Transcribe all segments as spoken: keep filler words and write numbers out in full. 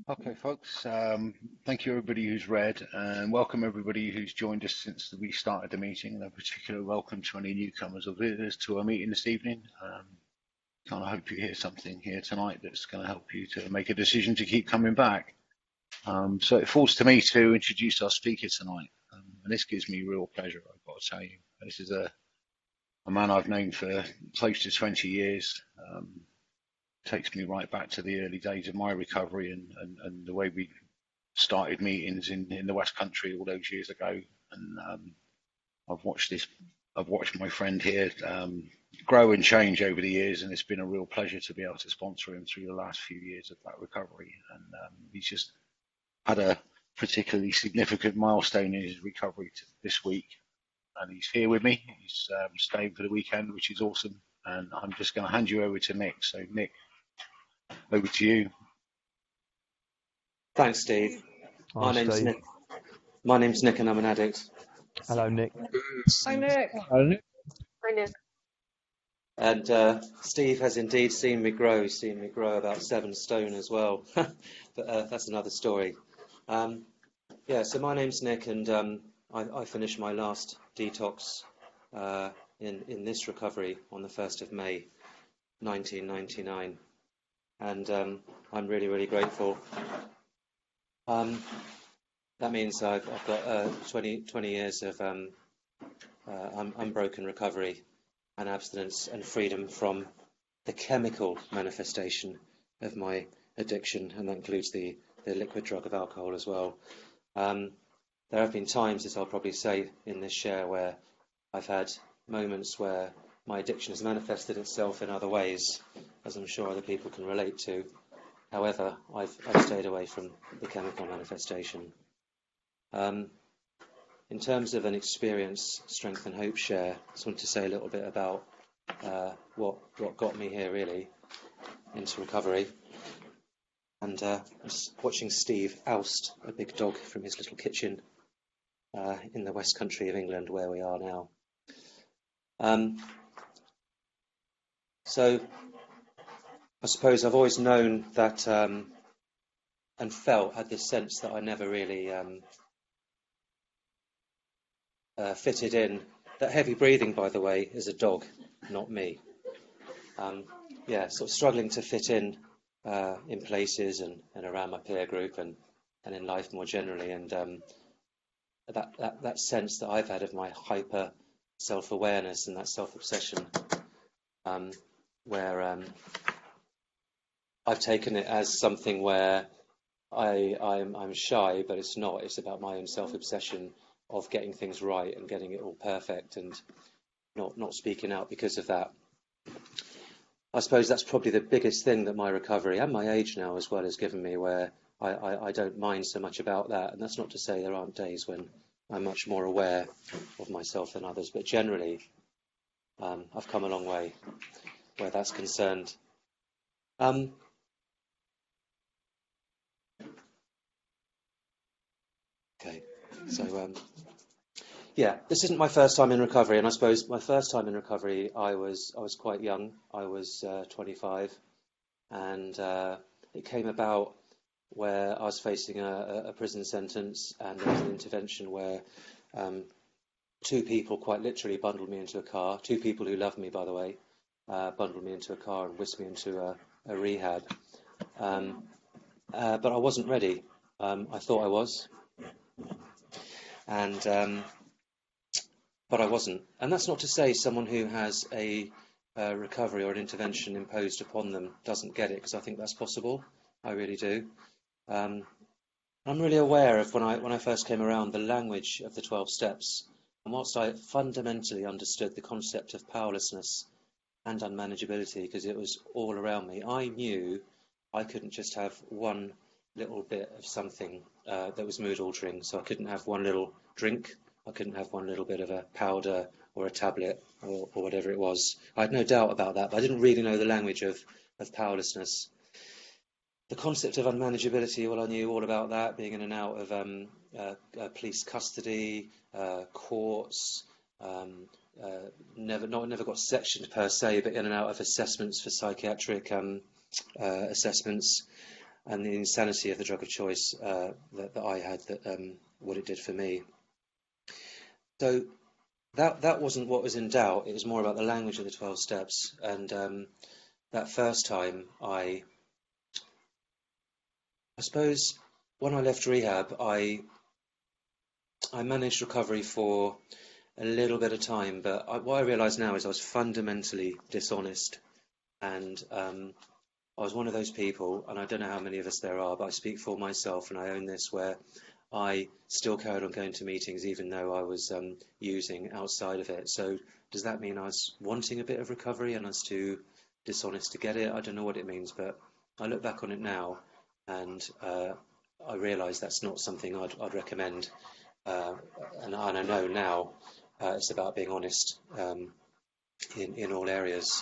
Okay, folks, um, thank you everybody who's read, and welcome everybody who's joined us since we started the meeting, and a particular welcome to any newcomers or visitors to our meeting this evening. Um, kind of hope you hear something here tonight that's going to help you to make a decision to keep coming back. Um, so it falls to me to introduce our speaker tonight, um, and this gives me real pleasure, I've got to tell you. This is a, a man I've known for close to twenty years. Um, takes me right back to the early days of my recovery and, and, and the way we started meetings in, in the West Country all those years ago. And um, I've watched this, I've watched my friend here um, grow and change over the years, and it's been a real pleasure to be able to sponsor him through the last few years of that recovery. And um, he's just had a particularly significant milestone in his recovery this week, and he's here with me. He's um, staying for the weekend, which is awesome. And I'm just going to hand you over to Nick. So, Nick, over to you. Thanks, Steve. Hi, My name's Steve. Nick. My name's Nick, and I'm an addict. Hello, Nick. Hi, Nick. Hello, Nick. Hi, Nick. And uh, Steve has indeed seen me grow, seen me grow about seven stone as well. But uh, that's another story. Um, yeah, so my name's Nick, and um, I, I finished my last detox uh, in, in this recovery on the first of May, nineteen ninety-nine. And um, I'm really, really grateful. Um, that means I've, I've got uh, twenty, twenty years of um, uh, un unbroken recovery and abstinence and freedom from the chemical manifestation of my addiction, and that includes the, the liquid drug of alcohol as well. Um, there have been times, as I'll probably say in this share, where I've had moments where my addiction has manifested itself in other ways, as I'm sure other people can relate to. However, I've, I've stayed away from the chemical manifestation. Um, in terms of an experience, strength and hope share, I just want to say a little bit about uh, what, what got me here really into recovery. And uh, I'm watching Steve oust a big dog from his little kitchen uh, in the West Country of England, where we are now. Um, so I suppose I've always known that um, and felt, had this sense that I never really um, uh, fitted in. That heavy breathing, by the way, is a dog, not me. Um, yeah, sort of struggling to fit in uh, in places and, and around my peer group and, and in life more generally. And um, that, that, that sense that I've had of my hyper self-awareness and that self-obsession, um, where um, I've taken it as something where I, I'm, I'm shy, but it's not. It's about my own self-obsession of getting things right and getting it all perfect, and not not speaking out because of that. I suppose that's probably the biggest thing that my recovery and my age now as well has given me, where I, I, I don't mind so much about that. And that's not to say there aren't days when I'm much more aware of myself than others, but generally um, I've come a long way where that's concerned. Um, okay, so um, yeah, this isn't my first time in recovery, and I suppose my first time in recovery, I was I was quite young. I was uh, twenty-five, and uh, it came about where I was facing a, a prison sentence, and there was an intervention where um, two people quite literally bundled me into a car. Two people who loved me, by the way, uh, bundled me into a car and whisked me into a, a rehab. Um, uh, but I wasn't ready. Um, I thought I was, and. Um, But I wasn't. And that's not to say someone who has a uh, recovery or an intervention imposed upon them doesn't get it, because I think that's possible. I really do. Um, I'm really aware of, when I, when I first came around, the language of the twelve steps. And whilst I fundamentally understood the concept of powerlessness and unmanageability, because it was all around me, I knew I couldn't just have one little bit of something uh, that was mood altering. So I couldn't have one little drink. I couldn't have one little bit of a powder or a tablet or, or whatever it was. I had no doubt about that, but I didn't really know the language of, of powerlessness. The concept of unmanageability, well, I knew all about that, being in and out of um, uh, uh, police custody, uh, courts, um, uh, never, not never got sectioned per se, but in and out of assessments for psychiatric um, uh, assessments. and the insanity of the drug of choice uh, that, that I had, that um, what it did for me. So that that wasn't what was in doubt. It was more about the language of the twelve steps. And um, that first time, I, I suppose, when I left rehab, I I managed recovery for a little bit of time. But I, what I realise now is I was fundamentally dishonest, and um, I was one of those people, and I don't know how many of us there are, but I speak for myself, and I own this, where I still carried on going to meetings even though I was um, using outside of it. So does that mean I was wanting a bit of recovery and I was too dishonest to get it? I don't know what it means, but I look back on it now, and uh, I realise that's not something I'd, I'd recommend. Uh, and, and I know now uh, it's about being honest um, in, in all areas.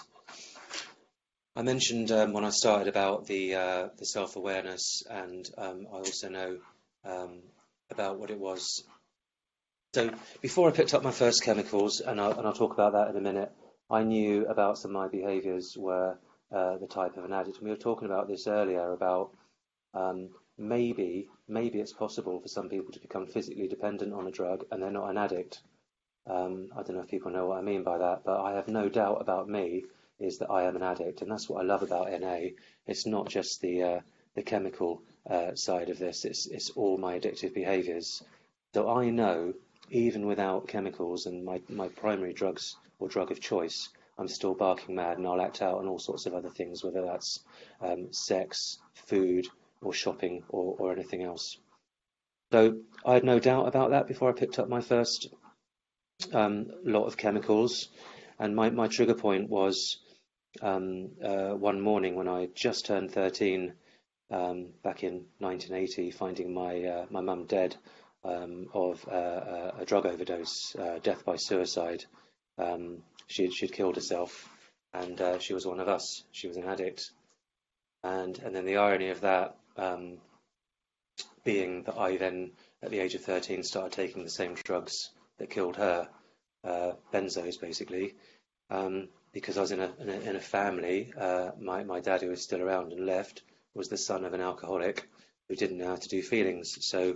I mentioned um, when I started about the uh, the self-awareness, and um, I also know um, about what it was. So before I picked up my first chemicals, and I'll, and I'll talk about that in a minute, I knew about some of my behaviours were uh, the type of an addict. And we were talking about this earlier about um, maybe maybe it's possible for some people to become physically dependent on a drug and they're not an addict. Um, I don't know if people know what I mean by that, but I have no doubt about me is that I am an addict, and that's what I love about N A. It's not just the uh, the chemical uh, side of this; it's it's all my addictive behaviours. So I know, even without chemicals and my my primary drugs or drug of choice, I'm still barking mad, and I'll act out on all sorts of other things, whether that's um, sex, food, or shopping, or or anything else. So I had no doubt about that before I picked up my first um, lot of chemicals, and my my trigger point was. Um, uh, one morning when I just turned thirteen, um, back in nineteen eighty, finding my uh, my mum dead um, of uh, a drug overdose, uh, death by suicide. Um, she she'd killed herself, and uh, she was one of us. She was an addict, and and then the irony of that um, being that I then, at the age of thirteen, started taking the same drugs that killed her, uh, benzos basically. Um, because I was in a, in a, in a family, uh, my, my dad, who was still around and left, was the son of an alcoholic who didn't know how to do feelings. So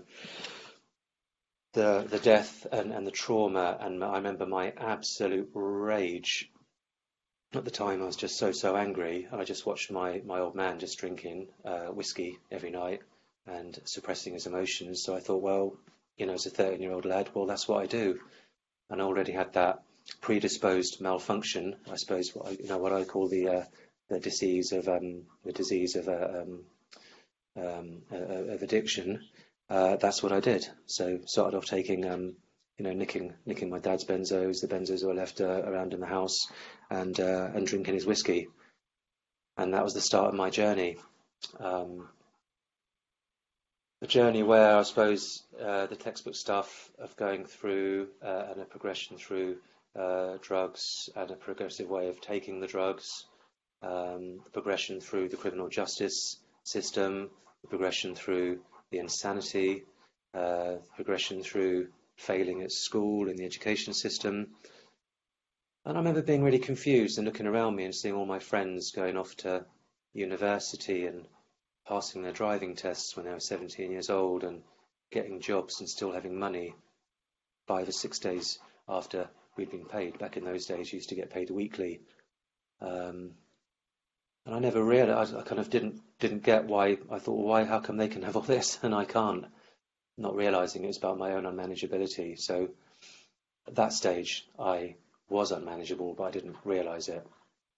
the the death and, and the trauma, and I remember my absolute rage. At the time, I was just so, so angry. I just watched my, my old man just drinking uh, whiskey every night and suppressing his emotions. So I thought, well, you know, as a thirteen-year-old lad, well, that's what I do. And I already had that predisposed malfunction, I suppose, what I, you know, what I call the uh, the disease of um, the disease of uh, um, um, uh, of addiction. Uh, that's what I did. So started off taking, um, you know, nicking nicking my dad's benzos, the benzos that were left uh, around in the house, and uh, and drinking his whiskey. And that was the start of my journey. Um, a journey where I suppose uh, the textbook stuff of going through uh, and a progression through. Uh, drugs and a progressive way of taking the drugs, um, the progression through the criminal justice system, the progression through the insanity, uh, progression through failing at school in the education system. And I remember being really confused and looking around me and seeing all my friends going off to university and passing their driving tests when they were seventeen years old and getting jobs and still having money five or six days after we'd been paid. Back in those days, you used to get paid weekly, um, and I never realised. I kind of didn't didn't get why. I thought, well, why? How come they can have all this and I can't? Not realising it was about my own unmanageability. So at that stage, I was unmanageable, but I didn't realise it.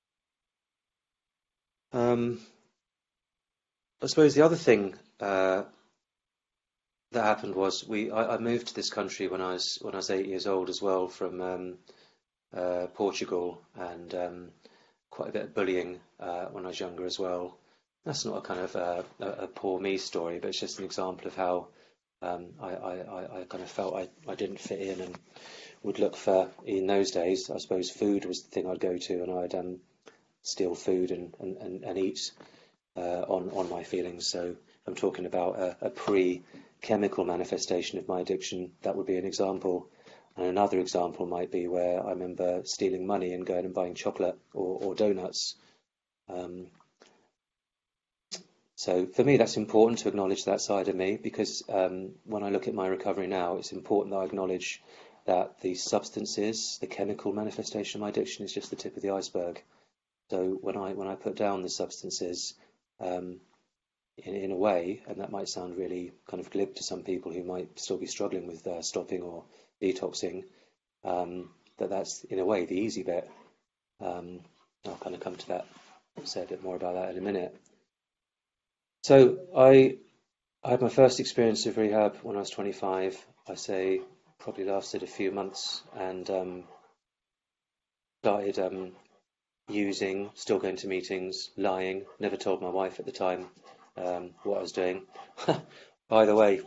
Um, I suppose the other thing uh, that happened was we. I, I moved to this country when I was when I was eight years old as well, from um, uh, Portugal, and um, quite a bit of bullying uh, when I was younger as well. That's not a kind of uh, a, a poor me story, but it's just an example of how um, I, I, I kind of felt I, I didn't fit in and would look for, in those days, I suppose food was the thing I'd go to, and I'd um, steal food and, and, and, and eat uh, on, on my feelings. So I'm talking about a, a pre-chemical manifestation of my addiction. That would be an example. And another example might be where I remember stealing money and going and buying chocolate or, or donuts. Um, So for me, that's important to acknowledge that side of me, because um, when I look at my recovery now, it's important that I acknowledge that the substances, the chemical manifestation of my addiction is just the tip of the iceberg. So when I when I put down the substances, um, in, in a way, and that might sound really kind of glib to some people who might still be struggling with uh, stopping or detoxing, um, that that's in a way the easy bit. Um, I'll kind of come to that, say a bit more about that in a minute. So I, I had my first experience of rehab when I was twenty-five. I say probably lasted a few months, and um, started um, using, still going to meetings, lying. Never told my wife at the time um, what I was doing. By the way,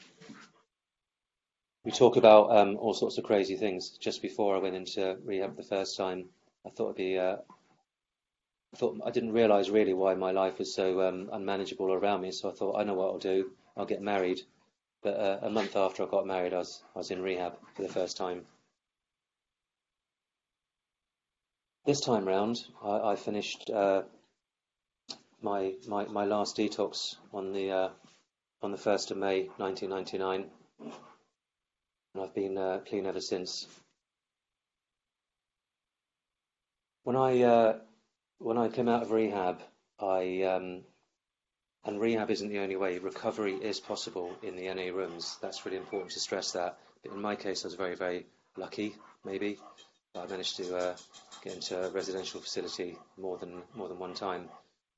we talk about um, all sorts of crazy things. Just before I went into rehab the first time, I thought it'd be. Uh, I thought I didn't realise really why my life was so um, unmanageable around me. So I thought, I know what I'll do. I'll get married. But uh, a month after I got married, I was I was in rehab for the first time. This time round, I, I finished uh, my, my my last detox on the uh, on the first of May nineteen ninety-nine, and I've been uh, clean ever since. When I uh, when I came out of rehab, I um, and rehab isn't the only way. Recovery is possible in the N A rooms. That's really important to stress that. But in my case, I was very very lucky. Maybe I managed to uh, get into a residential facility more than more than one time.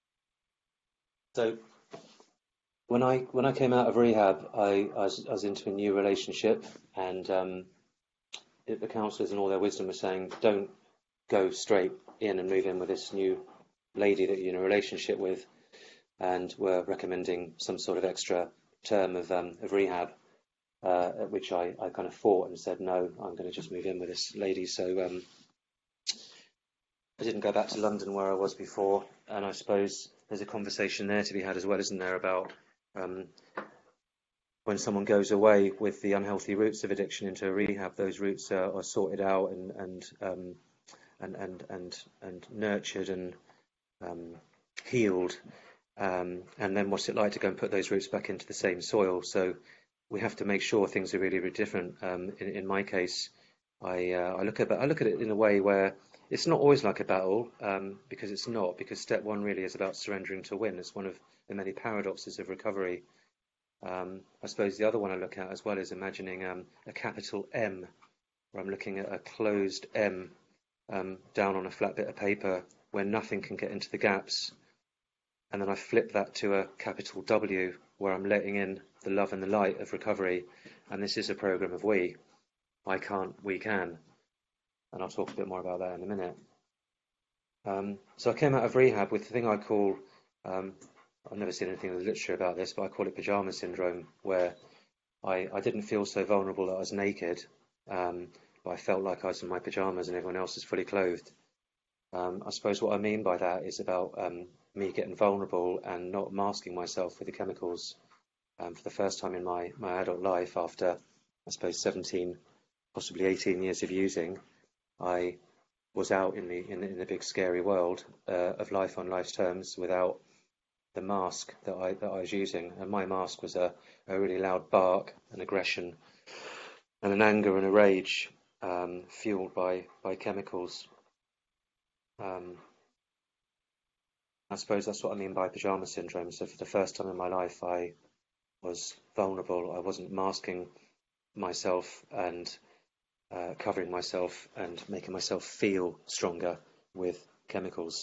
So when I when I came out of rehab, I, I, was, I was into a new relationship, and um, it, the counsellors in all their wisdom were saying, don't go straight in and move in with this new lady that you're in a relationship with, and were recommending some sort of extra term of um, of rehab, uh, at which I, I kind of fought and said, no, I'm going to just move in with this lady. So um, I didn't go back to London where I was before, and I suppose there's a conversation there to be had as well, isn't there, about um, when someone goes away with the unhealthy roots of addiction into a rehab, those roots are, are sorted out and and, um, and and and and nurtured and um, healed, um, and then what's it like to go and put those roots back into the same soil? So we have to make sure things are really, really different. Um, in, in my case, I uh, I look at I look at it in a way where it's not always like a battle, um, because it's not. Because step one really is about surrendering to win. It's one of the many paradoxes of recovery. Um, I suppose the other one I look at as well is imagining um, a capital M, where I'm looking at a closed M um, down on a flat bit of paper where nothing can get into the gaps. And then I flip that to a capital W, where I'm letting in the love and the light of recovery. And this is a program of we. I can't, we can. And I'll talk a bit more about that in a minute. Um, so I came out of rehab with the thing I call, um, I've never seen anything in the literature about this, but I call it pajama syndrome, where I, I didn't feel so vulnerable that I was naked, um, but I felt like I was in my pajamas and everyone else is fully clothed. Um, I suppose what I mean by that is about um, me getting vulnerable and not masking myself with the chemicals. Um, for the first time in my, my adult life, after I suppose seventeen, possibly eighteen years of using, I was out in the in, in the big scary world uh, of life on life's terms without the mask that I that I was using, and my mask was a, a really loud bark, an aggression, and an anger and a rage, um, fueled by by chemicals. Um, I suppose that's what I mean by pajama syndrome. So for the first time in my life, I was vulnerable. I wasn't masking myself and uh, covering myself and making myself feel stronger with chemicals.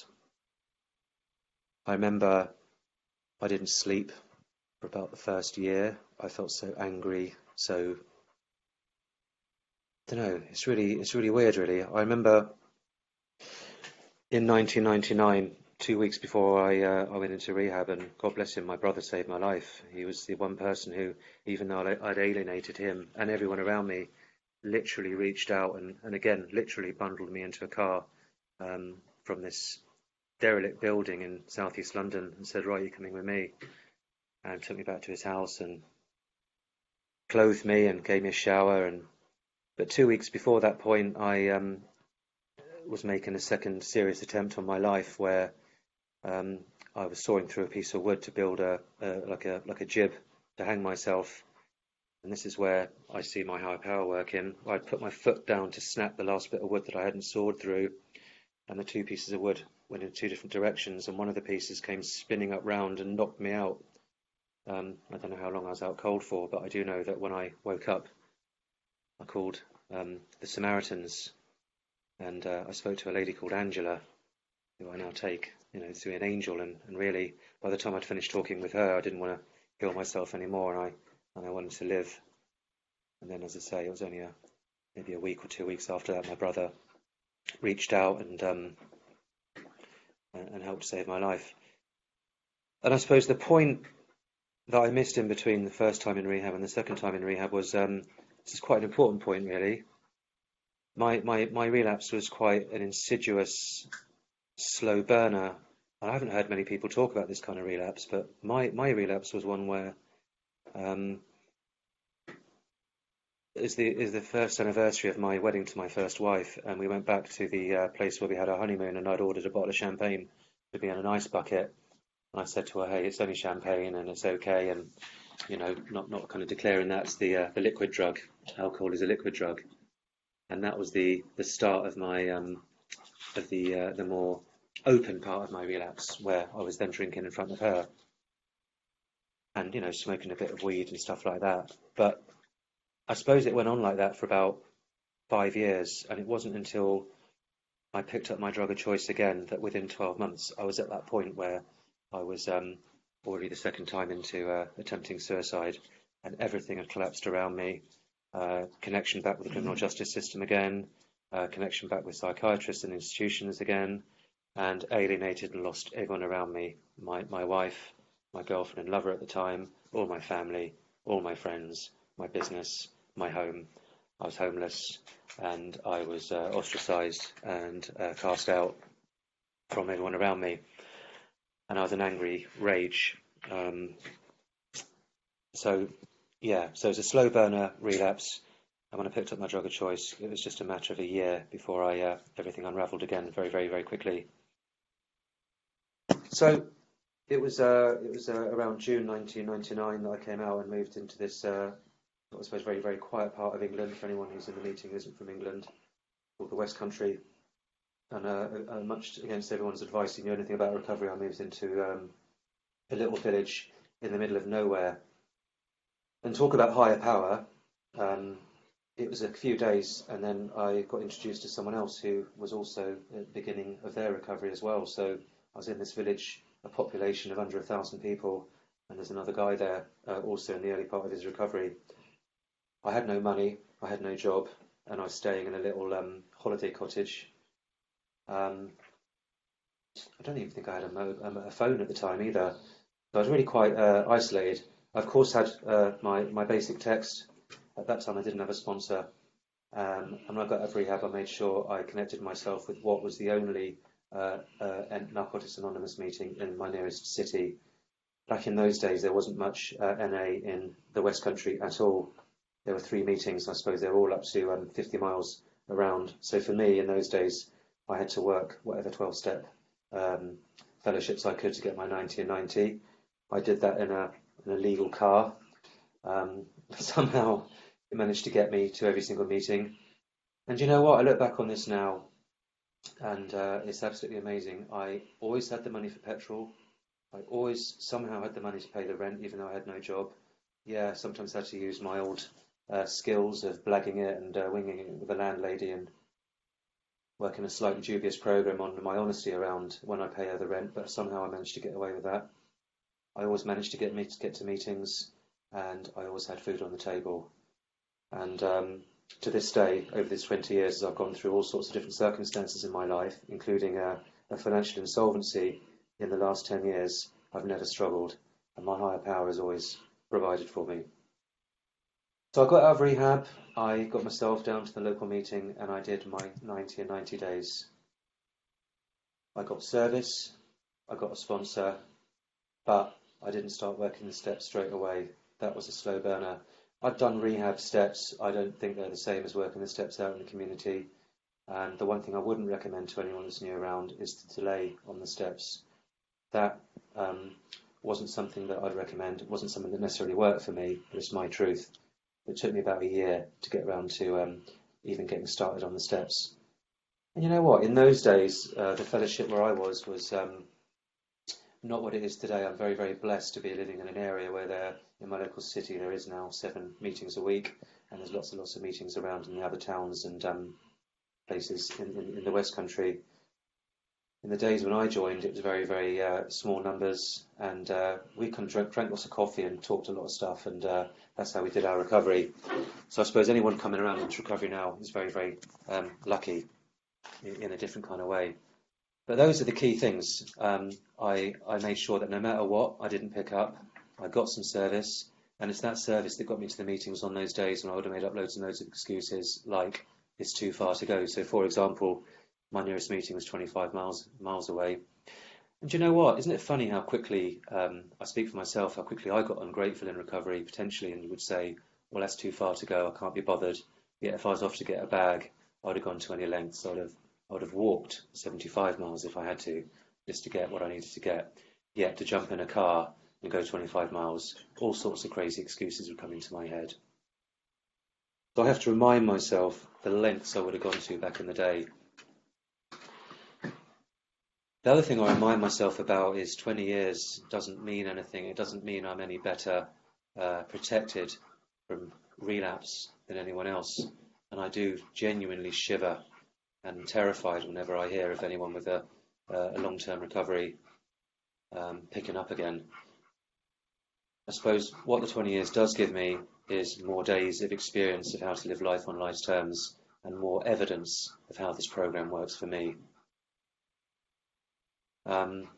I remember I didn't sleep for about the first year. I felt so angry, so I don't know. It's really, it's really weird, really. I remember in nineteen ninety-nine, two weeks before I uh, I went into rehab, and God bless him, my brother saved my life. He was the one person who, even though I'd alienated him and everyone around me, literally reached out and, and again, literally bundled me into a car um, from this derelict building in southeast London and said, right, you're coming with me. And took me back to his house and clothed me and gave me a shower. And but two weeks before that point, I um, was making a second serious attempt on my life, where Um, I was sawing through a piece of wood to build a, a like a like a jib to hang myself, and this is where I see my higher power working. I'd put my foot down to snap the last bit of wood that I hadn't sawed through, and the two pieces of wood went in two different directions, and one of the pieces came spinning up round and knocked me out. Um, I don't know how long I was out cold for, but I do know that when I woke up, I called um, the Samaritans, and uh, I spoke to a lady called Angela, who I now take, you know, to be an angel. And, and really, by the time I'd finished talking with her, I didn't want to kill myself anymore, and I and I wanted to live. And then, as I say, it was only a maybe a week or two weeks after that, my brother reached out and um, and, and helped save my life. And I suppose the point that I missed in between the first time in rehab and the second time in rehab was um, this is quite an important point, really. My my my relapse was quite an insidious, slow burner. I haven't heard many people talk about this kind of relapse, but my my relapse was one where um, is the is the first anniversary of my wedding to my first wife, and we went back to the uh, place where we had our honeymoon, and I'd ordered a bottle of champagne to be in an ice bucket, and I said to her, "Hey, it's only champagne, and it's okay," and you know, not not kind of declaring that's the uh, the liquid drug. Alcohol is a liquid drug, and that was the the start of my um, of the uh, the more open part of my relapse, where I was then drinking in front of her, and you know, smoking a bit of weed and stuff like that. But I suppose it went on like that for about five years, and it wasn't until I picked up my drug of choice again that within twelve months I was at that point where I was um, already the second time into uh, attempting suicide, and everything had collapsed around me. Uh, connection back with the criminal justice system again, uh, connection back with psychiatrists and institutions again, and alienated and lost everyone around me. My my wife, my girlfriend and lover at the time, all my family, all my friends, my business, my home. I was homeless, and I was uh, ostracized and uh, cast out from everyone around me. And I was an angry rage. Um, so, yeah, so it was a slow burner relapse. And when I picked up my drug of choice, it was just a matter of a year before I uh, everything unravelled again very, very, very quickly. So it was uh, it was uh, around June nineteen ninety-nine that I came out and moved into this, uh, I suppose, very, very quiet part of England. For anyone who's in the meeting who isn't from England, called the West Country. And uh, uh, much against everyone's advice, you knew anything about recovery, I moved into um, a little village in the middle of nowhere. And talk about higher power. Um, it was a few days, and then I got introduced to someone else who was also at the beginning of their recovery as well. So I was in this village, a population of under a thousand people, and there's another guy there, uh, also in the early part of his recovery. I had no money, I had no job, and I was staying in a little um, holiday cottage. Um, I don't even think I had a, mo a phone at the time either. So I was really quite uh, isolated. I, of course, had uh, my, my basic text. At that time, I didn't have a sponsor. Um, and when I got out of rehab, I made sure I connected myself with what was the only uh, uh, Narcotics Anonymous meeting in my nearest city. Back in those days, there wasn't much uh, N A in the West Country at all. There were three meetings. I suppose they were all up to um, fifty miles around. So for me, in those days, I had to work whatever twelve-step um, fellowships I could to get my ninety and ninety. I did that in a, in a legal car. Um, somehow it managed to get me to every single meeting. And you know what? I look back on this now, and uh, it's absolutely amazing. I always had the money for petrol. I always somehow had the money to pay the rent, even though I had no job. Yeah, sometimes I had to use my old uh, skills of blagging it and uh, winging it with the landlady and working a slightly dubious program on my honesty around when I pay her the rent, but somehow I managed to get away with that. I always managed to get me to get to meetings, and I always had food on the table. And um, to this day, over these twenty years, as I've gone through all sorts of different circumstances in my life, including a, a financial insolvency in the last ten years, I've never struggled, and my higher power has always provided for me. So I got out of rehab, I got myself down to the local meeting, and I did my ninety and ninety days. I got service, I got a sponsor, but I didn't start working the steps straight away. That was a slow burner. I've done rehab steps. I don't think they're the same as working the steps out in the community. And the one thing I wouldn't recommend to anyone that's new around is to delay on the steps. that um, wasn't something that I'd recommend. It wasn't something that necessarily worked for me, but it's my truth. It took me about a year to get around to um, even getting started on the steps. And you know what? In those days, uh, the fellowship where I was was um, not what it is today. I'm very, very blessed to be living in an area where there, in my local city, there is now seven meetings a week, and there's lots and lots of meetings around in the other towns and um, places in, in, in the West Country. In the days when I joined, it was very, very uh, small numbers, and uh, we kind of drank, drank lots of coffee and talked a lot of stuff, and uh, that's how we did our recovery. So I suppose anyone coming around into recovery now is very, very um, lucky in, in a different kind of way. But those are the key things. Um, I, I made sure that no matter what, I didn't pick up. I got some service, and it's that service that got me to the meetings on those days when I would have made up loads and loads of excuses, like it's too far to go. So, for example, my nearest meeting was twenty-five miles miles away. And do you know what? Isn't it funny how quickly, um, I speak for myself, how quickly I got ungrateful in recovery, potentially, and you would say, well, that's too far to go, I can't be bothered. Yet if I was off to get a bag, I would have gone to any lengths. I would have, I would have walked seventy-five miles if I had to, just to get what I needed to get. Yet to jump in a car and go twenty-five miles, all sorts of crazy excuses would come into my head. So I have to remind myself the lengths I would have gone to back in the day. The other thing I remind myself about is twenty years doesn't mean anything. It doesn't mean I'm any better uh, protected from relapse than anyone else. And I do genuinely shiver and terrified whenever I hear of anyone with a, uh, a long-term recovery um, picking up again. I suppose what the twenty years does give me is more days of experience of how to live life on life's terms and more evidence of how this program works for me. Um,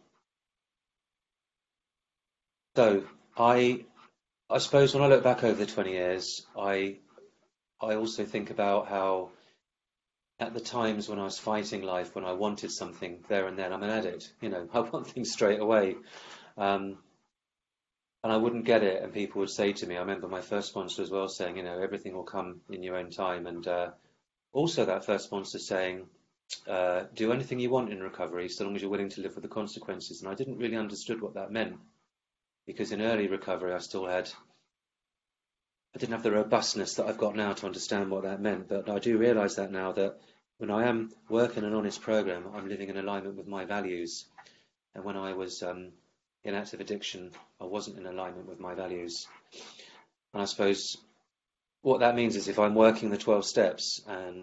so I, I suppose when I look back over the twenty years, I, I also think about how at the times when I was fighting life, when I wanted something there and then, I'm an addict, you know, I want things straight away. Um, and I wouldn't get it, and people would say to me, I remember my first sponsor as well saying, you know, everything will come in your own time. And uh, also that first sponsor saying, Uh, do anything you want in recovery so long as you're willing to live with the consequences. And I didn't really understood what that meant, because in early recovery I still had I didn't have the robustness that I've got now to understand what that meant. But I do realise that now, that when I am working an honest program, I'm living in alignment with my values. And when I was um, in active addiction, I wasn't in alignment with my values. And I suppose what that means is if I'm working the twelve steps and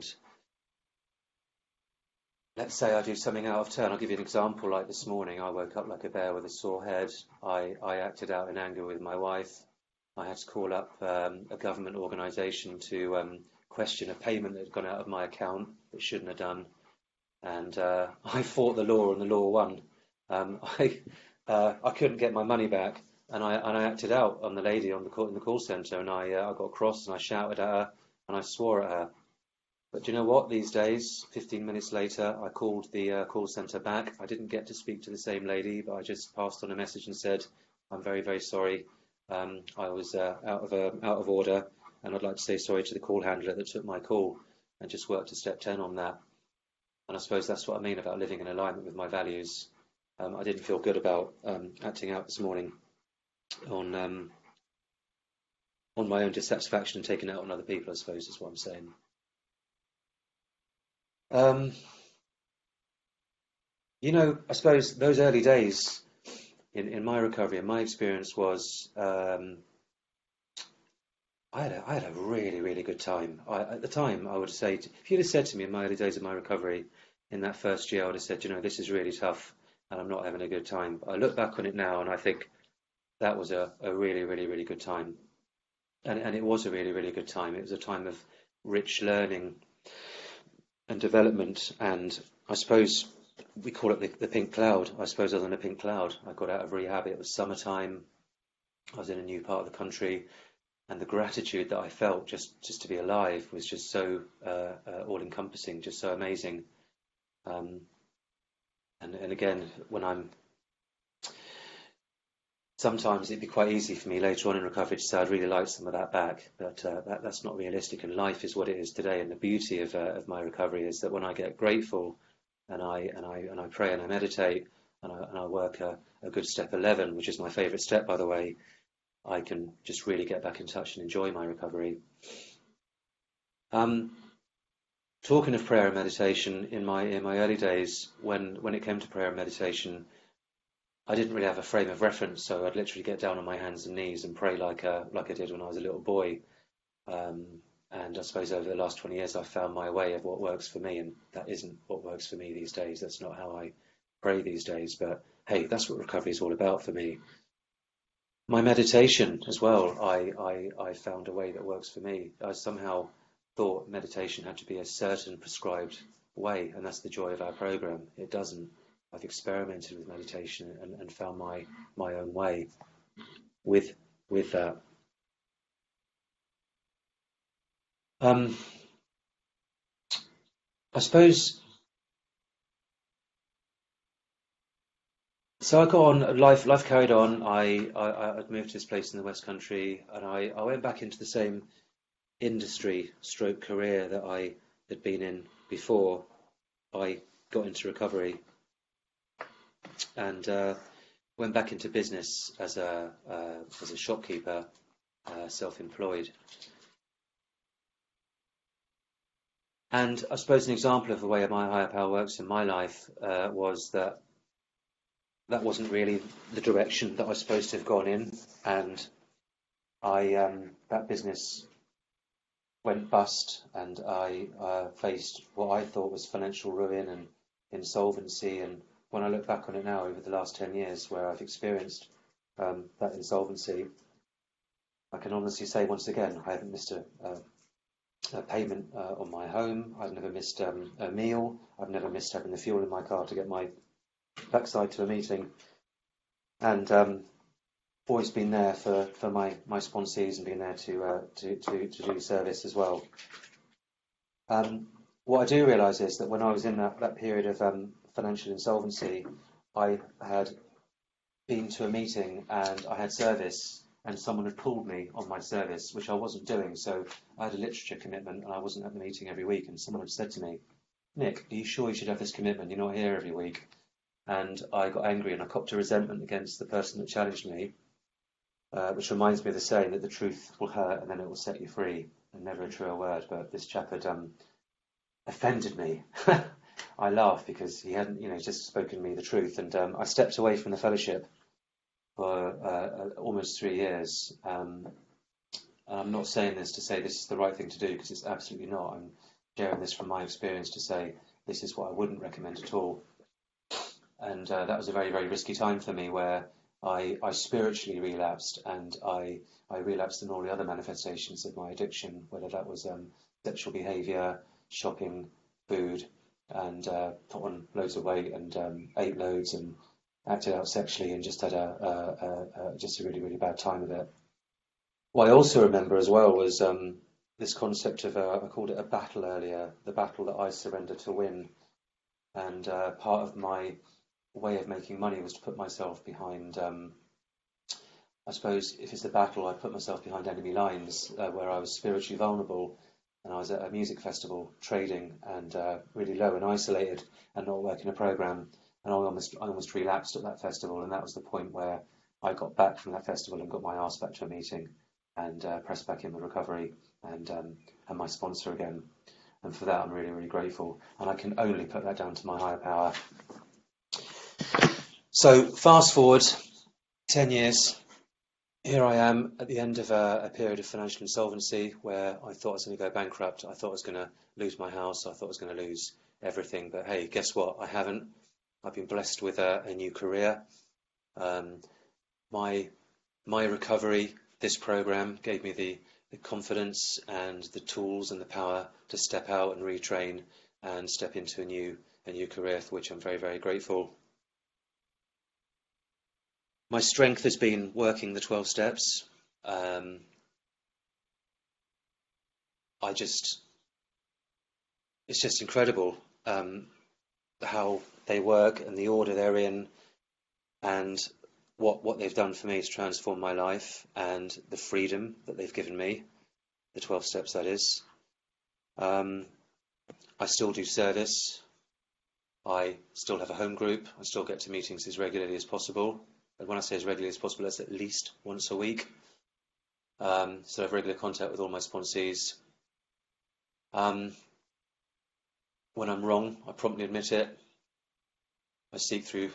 let's say I do something out of turn. I'll give you an example. Like this morning, I woke up like a bear with a sore head. I, I acted out in anger with my wife. I had to call up um, a government organisation to um, question a payment that had gone out of my account that shouldn't have done. And uh, I fought the law, and the law won. Um, I uh, I couldn't get my money back, and I and I acted out on the lady on the call, in the call centre, and I uh, I got cross and I shouted at her and I swore at her. But do you know what? These days, fifteen minutes later, I called the uh, call centre back. I didn't get to speak to the same lady, but I just passed on a message and said, I'm very, very sorry. Um, I was uh, out of uh, out of order, and I'd like to say sorry to the call handler that took my call, and just worked to step ten on that. And I suppose that's what I mean about living in alignment with my values. Um, I didn't feel good about um, acting out this morning on um, on my own dissatisfaction and taking it out on other people, I suppose is what I'm saying. Um, you know, I suppose those early days in, in my recovery, and my experience was, um, I had a, I had a really, really good time. I, at the time, I would say, if you'd have said to me in my early days of my recovery, in that first year, I would have said, you know, this is really tough, and I'm not having a good time. But I look back on it now, and I think that was a, a really, really, really good time. And, and it was a really, really good time. It was a time of rich learning and development, and I suppose we call it the, the pink cloud. I suppose I was in a pink cloud. I got out of rehab. It was summertime. I was in a new part of the country, and the gratitude that I felt just, just to be alive was just so uh, uh, all-encompassing, just so amazing. Um, and, and again, when I'm sometimes it'd be quite easy for me later on in recovery to say I'd really like some of that back, but uh, that, that's not realistic, and life is what it is today. And the beauty of, uh, of my recovery is that when I get grateful and I and I and I pray and I meditate, and I, and I work a, a good step eleven, which is my favourite step, by the way, I can just really get back in touch and enjoy my recovery. Um, talking of prayer and meditation, in my in my early days, when when it came to prayer and meditation, I didn't really have a frame of reference, so I'd literally get down on my hands and knees and pray like uh, like I did when I was a little boy. Um, and I suppose over the last twenty years, I've found my way of what works for me, and that isn't what works for me these days. That's not how I pray these days. But hey, that's what recovery is all about for me. My meditation as well, I, I, I found a way that works for me. I somehow thought meditation had to be a certain prescribed way, and that's the joy of our program. It doesn't. I've experimented with meditation and, and found my my own way with with that. Um, I suppose so. I got on. Life life carried on. I I I'd moved to this place in the West Country, and I I went back into the same industry stroke career that I had been in before I got into recovery, and uh, went back into business as a uh, as a shopkeeper, uh, self-employed. And I suppose an example of the way my higher power works in my life uh, was that that wasn't really the direction that I was supposed to have gone in, and I um, that business went bust, and I uh, faced what I thought was financial ruin and insolvency. And when I look back on it now, over the last ten years, where I've experienced um, that insolvency, I can honestly say once again, I haven't missed a, a, a payment uh, on my home. I've never missed um, a meal. I've never missed having the fuel in my car to get my backside to a meeting, and um, always been there for, for my, my sponsees and been there to, uh, to, to, to do service as well. Um, what I do realise is that when I was in that, that period of um, financial insolvency, I had been to a meeting and I had service, and someone had pulled me on my service, which I wasn't doing. So I had a literature commitment and I wasn't at the meeting every week, and someone had said to me, "Nick, are you sure you should have this commitment? You're not here every week." And I got angry and I copped a resentment against the person that challenged me. Uh, which reminds me of the saying that the truth will hurt and then it will set you free, and never a truer word. But this chap had um, offended me. I laugh because he hadn't, you know, just spoken to me the truth, and um, I stepped away from the fellowship for uh, almost three years. Um, and I'm not saying this to say this is the right thing to do, because it's absolutely not. I'm sharing this from my experience to say this is what I wouldn't recommend at all. And uh, that was a very, very risky time for me, where I, I spiritually relapsed, and I, I relapsed in all the other manifestations of my addiction, whether that was um, sexual behaviour, shopping, food, and uh, put on loads of weight and um, ate loads and acted out sexually, and just had a, a, a, a just a really, really bad time of it. What I also remember as well was um, this concept of, a, I called it a battle earlier, the battle that I surrender to win. And uh, part of my way of making money was to put myself behind, um, I suppose if it's a battle, I put myself behind enemy lines, uh, where I was spiritually vulnerable, and I was at a music festival trading, and uh, really low and isolated and not working a program, and I almost, I almost relapsed at that festival, and that was the point where I got back from that festival and got my arse back to a meeting and uh, pressed back in with recovery and, um, and my sponsor again. And for that I'm really, really grateful, and I can only put that down to my higher power. So fast forward ten years, here I am at the end of a, a period of financial insolvency where I thought I was going to go bankrupt. I thought I was going to lose my house. I thought I was going to lose everything. But hey, guess what? I haven't. I've been blessed with a, a new career. Um, my my recovery, this program, gave me the, the confidence and the tools and the power to step out and retrain and step into a new a new career, for which I'm very, very grateful. My strength has been working the twelve steps. Um, I just, it's just incredible um, how they work and the order they're in, and what what they've done for me to transform my life, and the freedom that they've given me, the twelve steps, that is. Um, I still do service. I still have a home group. I still get to meetings as regularly as possible. And when I say as regularly as possible, that's at least once a week. Um, so I have regular contact with all my sponsees. Um, when I'm wrong, I promptly admit it. I seek through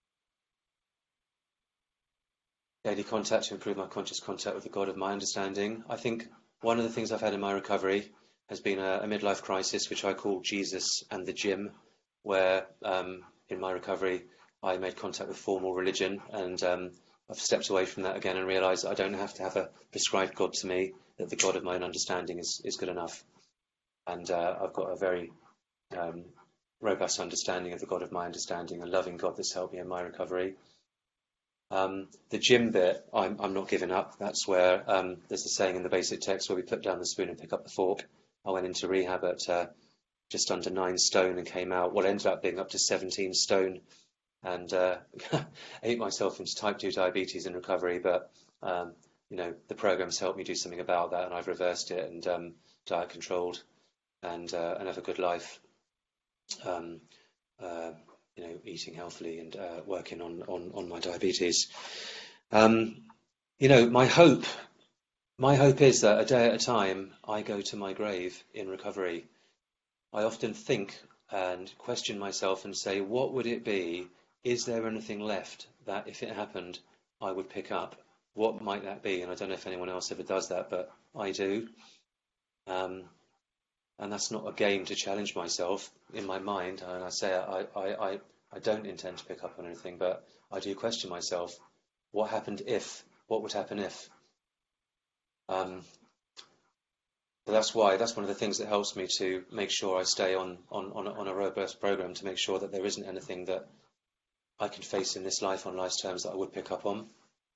daily contact to improve my conscious contact with the God of my understanding. I think one of the things I've had in my recovery has been a, a midlife crisis, which I call Jesus and the Gym, where um, in my recovery I made contact with formal religion, and um, I've stepped away from that again and realised that I don't have to have a prescribed God to me, that the God of my own understanding is, is good enough. And uh, I've got a very um, robust understanding of the God of my understanding, a loving God that's helped me in my recovery. Um, the gym bit, I'm, I'm not giving up. That's where um, there's a saying in the basic text where we put down the spoon and pick up the fork. I went into rehab at uh, just under nine stone and came out, what ended up being up to seventeen stone, and uh, ate myself into type two diabetes in recovery. But um, you know, the program's helped me do something about that, and I've reversed it and um, diet controlled and uh, and have a good life. Um, uh, you know, eating healthily and uh, working on, on, on my diabetes. Um, you know, my hope, my hope is that a day at a time, I go to my grave in recovery. I often think and question myself and say, what would it be? Is there anything left that if it happened, I would pick up? What might that be? And I don't know if anyone else ever does that, but I do. Um, And that's not a game to challenge myself in my mind. And I say I, I, I, I don't intend to pick up on anything, but I do question myself. What happened if? What would happen if? Um, but that's why, that's one of the things that helps me to make sure I stay on, on, on, a, on a robust program, to make sure that there isn't anything that I can face in this life on life's terms that I would pick up on.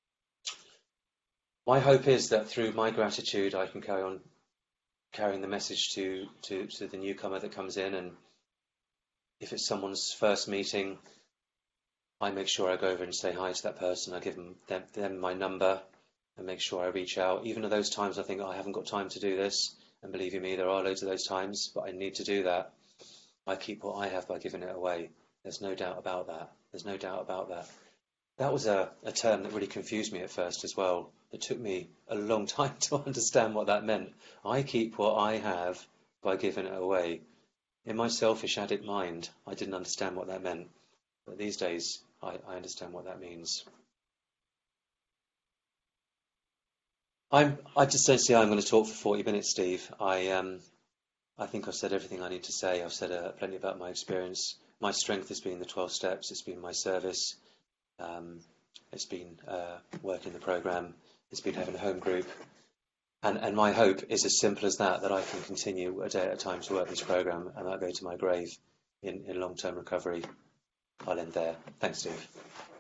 My hope is that through my gratitude, I can carry on carrying the message to, to, to the newcomer that comes in, and if it's someone's first meeting, I make sure I go over and say hi to that person. I give them, them, them my number and make sure I reach out. Even at those times I think, oh, I haven't got time to do this, and believe you me, there are loads of those times, but I need to do that. I keep what I have by giving it away. There's no doubt about that. There's no doubt about that. That was a, a term that really confused me at first as well. It took me a long time to understand what that meant. I keep what I have by giving it away. In my selfish addict mind, I didn't understand what that meant. But these days, I, I understand what that means. I'm, I just don't see how I'm going to talk for forty minutes, Steve. I, um, I think I've said everything I need to say. I've said uh, plenty about my experience. My strength has been the twelve steps. It's been my service. Um, it's been uh, working the program. It's been having a home group. And, and my hope is as simple as that, that I can continue a day at a time to work this program, and I'll go to my grave in, in long-term recovery. I'll end there. Thanks, Steve.